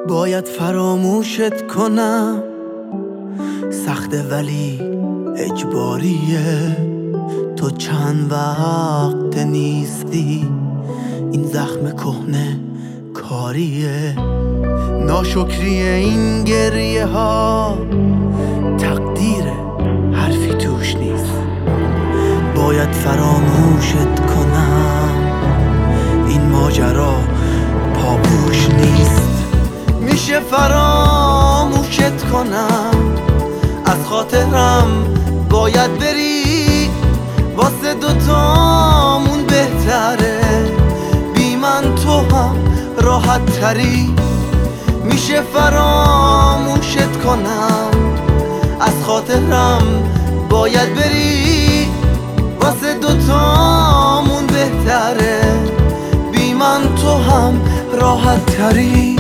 باید فراموشت کنم، سخته ولی اجباریه. تو چند وقت نیستی، این زخم کهنه کاریه. ناشکری این گریه ها تقدیره، حرفی توش نیست. باید فراموشت کنم، این ماجرا پاپوش نیست. میشه فراموشت کنم، از خاطرم باید بری. واسه دوتامون بهتره، بی من تو هم راحت تری. میشه فراموشت کنم، از خاطرم باید بری. واسه دوتامون بهتره، بی من تو هم راحت تری.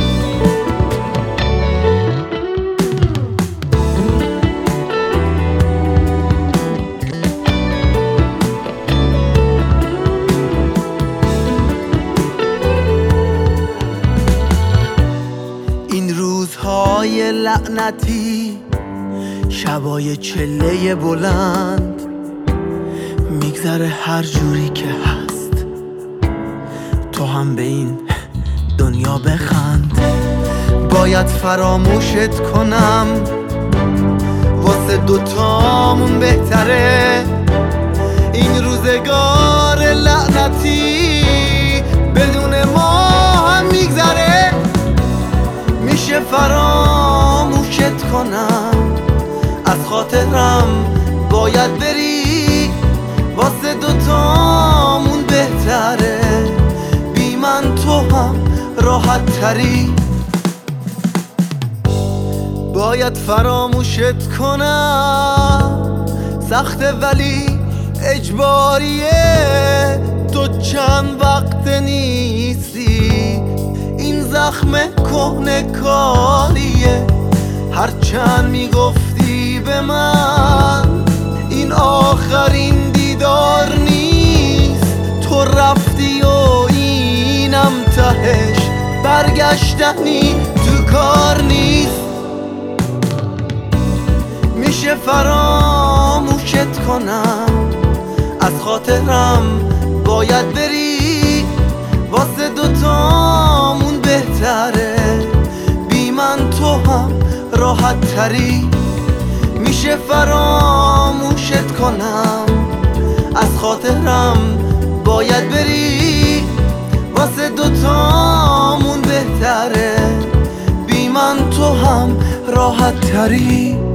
این روزهای لعنتی، شبای چله بلند، میگذره هر جوری که هست. تو هم به این دنیا بخند. باید فراموشت کنم، واسه دوتامون بهتره. این روزگار لعنتی بدون ما هم میگذره. میشه فراموشت کنم، از خاطرم باید بری. واسه دوتامون بهتره، بی من تو هم راحت تری. باید فراموشت کنم، سخته ولی اجباریه. تو چند وقت نیستی، این زخم کهنه کاریه. هرچند میگفتی به من این آخرین دیدار نیست، تو رفتی و اینم تهش برگشتنی تو کار نیست. میشه فراموشت کنم، از خاطرم باید بری. واسه دوتامون بهتره، بی من تو هم راحت تری. میشه فراموشت کنم، از خاطرم باید بری. واسه دوتامون بهتره، بی من تو هم راحت تری.